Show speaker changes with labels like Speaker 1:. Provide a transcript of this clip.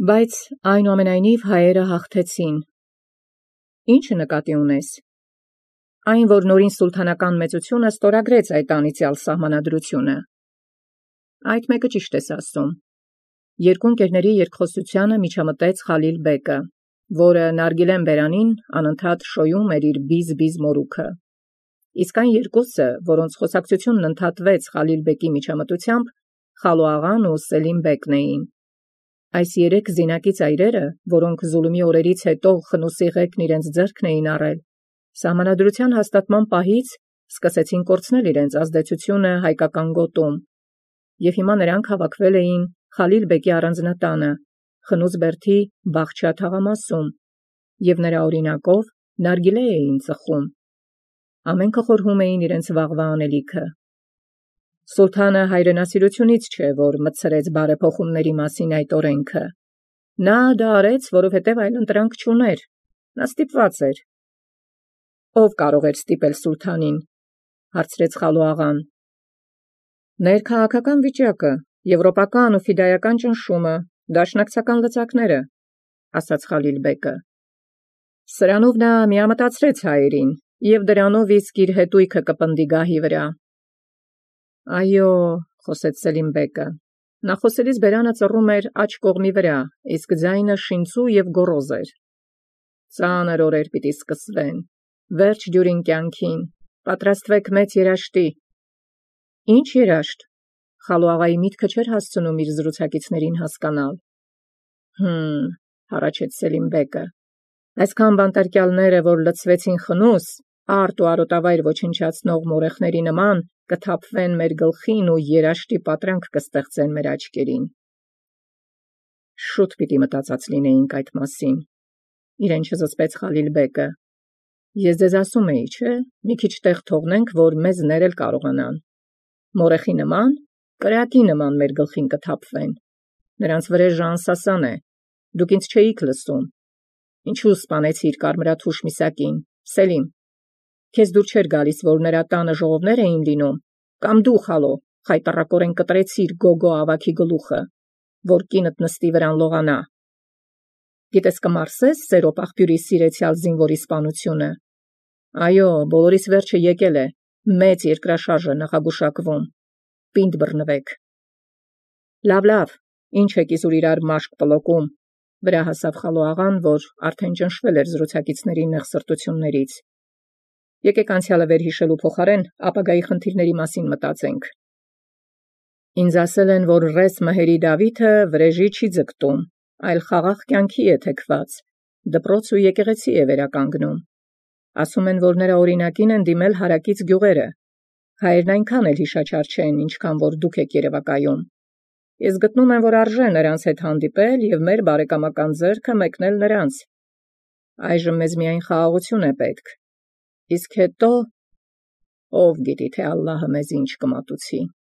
Speaker 1: Բայց այնուամենայնիվ հայերը հաղթեցին։ Ի՞նչը նկատի ունես։ Այն, որ նորին սուլթանական մեծությունը ստորագրեց այդ անիծյալ սահմանադրությունը։ Այդ մեկը ճիշտ ես ասում։ Երկու ընկերների երկխոսությանը միջամտեց Խալիլ բեկը, որը նարգիլեն բերանին անընդհատ շոյում էր իր բիզ մորուքը։ Իսկ այն երկուսը, որոնց խոսակցությունն ընդհատվեց Խալիլ բեկի միջամտությամբ, Խալու աղան ու Սելիմ բեկն էին։ Այս երեք զինակի ծայրերը, որոնք Զուլումի օրերից հետո խնուսի ղեկն իրենց ձեռքն էին առել, սահմանադրության հաստատման պահից սկսեցին կորցնել իրենց ազդեցությունը հայկական գոտում, և հիմա նրանք հավաքվել էին Խալիլ բեկի առանձնատանը, խնուց բերդի Բաղչա թաղամասում, և նրա օրինակով նարգիլե էին ծխում։ Ամենքը խորհում էին իրենց վաղվա անելիքը։ Սուլթանը հայրենասիրությունից չէ, որ մտցրեց բարեփոխումների մասին այդ օրենքը։ Նա դա արեց, որովհետև այլընտրանք չուներ, նա ստիպված էր։ Ով կարող էր ստիպել սուլթանին, հարցրեց Խալու աղան։ Ներքաղաքական վիճակը, եվրոպական ու ֆիդայական ճնշումը, դաշնակցական լծակները, ասաց Խալիլ բեկը։ Սրանով նա միամտացրեց հայերին, և դրանով իսկ իր հետույքը կպնդի գահի վրա։ Այո, խոսեց Սելիմ բեկը։ Նա խոսելիս բերանը ծռում էր աջ կողմի վրա, իսկ ձայնը շինծու և գոռոզ էր։ Ծանր օրեր պիտի սկսվեն, վերջ դյուրին կյանքին, պատրաստվեք մեծ երաշտի։ Ինչ երաշտ։ Խալու աղայի միտքը չէր հասցնում իր զրուցակիցներին հասկանալ։ Հառաչեց Սելիմ բեկը։ Այսքան բանտարկյալները, որ լցվեցին խնուս, արտ ու արոտավայր ոչնչացնող մորեխների նման, կթափվեն մեր գլխին ու երաշտի պատրանք կստեղծեն մեր աչքերին։ Շուտ պիտի մտածած լինեինք այդ մասին, իրեն չզսպեց Խալիլ բեկը։ Ես ձեզ ասում էի, չէ՞, մի քիչ տեղ թողնենք, որ մեզ ներել կարողանան։ Մորեխի նման, կրակի նման մեր գլխին կթափվեն։ Նրանց վրեժը անսասան է։ Դուք ինձ չէիք լսում։ Ինչու սպանեցիր կարմրաթուշ Միսակին, Սելիմ։ Քեզ դուր չէր գալիս, որ նրա տանը ժողովներ էին լինում, կամ դու, Խալո, խայտառակորեն կտրեցիր Գոգո ավագի գլուխը, որ կինդ նստի վրան լողանա։ Գիտես կմարսես Սերոպ աղբյուրի սիրեցյալ զինվորի սպանությունը։ Այո, բոլորիս վերջը եկել է, մեծ երկրաշարժը նախագուշակվում։ Պինդ բռնվեք։ Լավ, ինչ եք իզուր իրար մաշկ պլոկում, վրա հասավ Խալու աղան, որ արդեն ճնշվել էր զրուցակիցների նեղ սրտություններից։ Եկեք անցյալը վերհիշելու փոխարեն ապագայի խնդիրների մասին մտածենք։ Ինձ ասել են, որ ռես մհերի Դավիթը վրեժի չի ձգտում, այլ խաղաղ կյանքի է թեքված, դպրոց ու եկեղեցի է վերականգնում։ Ասում են, որ նրա օրինակին են դիմել հարակից գյուղերը։ Հայերն այնքան էլ հիշաչար չեն, ինչքան որ դուք եք երևակայում։ Ես գտնում եմ, որ արժե նրանց հետ հանդիպել և մեր բարեկամական ձեռքը մեկնել նրանց։ Այժմ մեզ միայն խաղաղություն է պետք։ Իսկ հետո ով գիտի, թե Ալլահը մեզ ինչ կմատուցի։